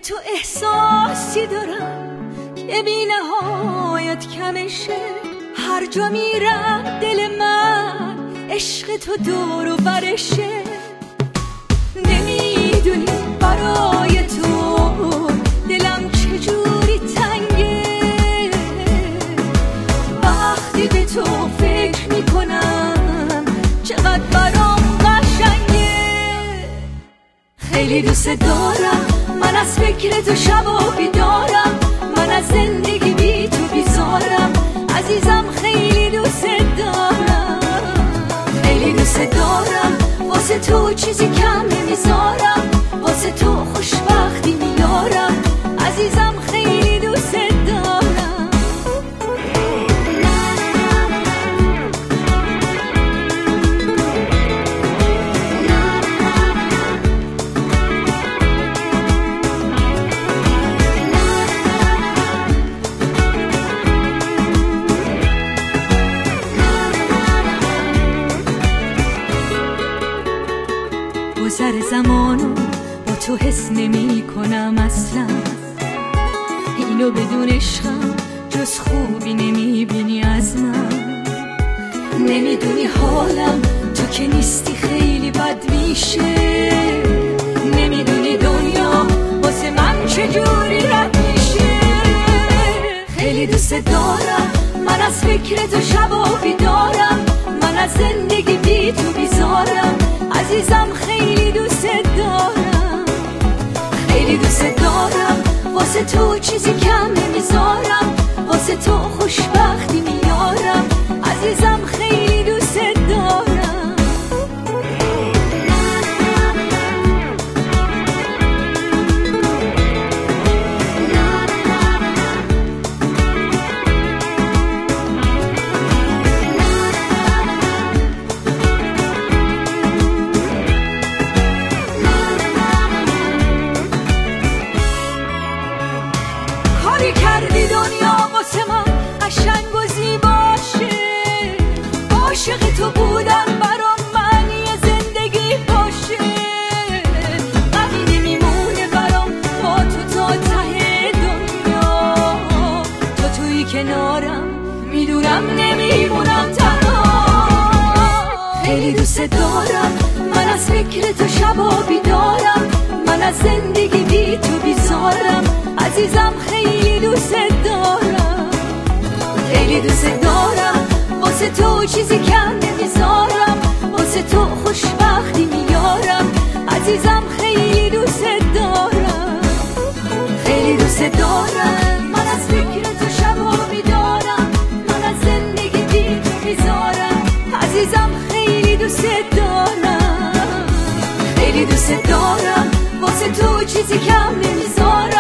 تو احساسی دارم که بی نهایت کمشه. هر جا میرم دل من عشق تو دور و برشه. نمیدونی برای تو دلم چجوری تنگه. وقتی به تو فکر میکنم چقدر برام قشنگه. خیلی دوست دارم من از فکر تو شب و بیدارم. من از زندگی بی تو بیزارم عزیزم. خیلی دوست دارم خیلی دوست دارم. واسه تو چیزی کم نمیذارم. واسه تو خوشبختی میارم عزیزم. خیلی دوست دارم. گذر زمانو با تو حس نمی کنم اصلا. اینو بدون عشقم جز خوبی نمی بینی از من. نمیدونی حالم تو که نیستی خیلی بد میشه. نمیدونی دنیا واسه من چجوری رد میشه. خیلی دوست دارم من از فکر تو شب و بیدارم. من از زندگی بی تو بیزارم عزیزم. خیلی دوست دارم خیلی دوست دارم. واسه تو چیزی کم نمیذارم. واسه تو خوشبختی میارم عزیزم. خیلی دوست دارم. کردی دنیا واسه من قشنگ و زیباشه. عاشق تو بودم برام معنی زندگی باشه. غمی نمیمونه برام با تو تا ته دنیا. تو توی کنارم میدونم نمیمونم تنها. خیلی دوست دارم من از فکر تو شب و بیدارم. من از زندگی بی تو بیزارم عزیزم. خیلی دوست دارم خیلی دوست دارم. واسه تو چیزی کم نمیذارم. واسه تو خوشبختی میارم عزیزم. خیلی دوست دارم خیلی دوست دارم. من از فکر تو شب و بیدارم. من از زندگی بی تو بیزارم عزیزم. خیلی دوست دارم خیلی دوست دارم. واسه تو چیزی کم نمیذارم.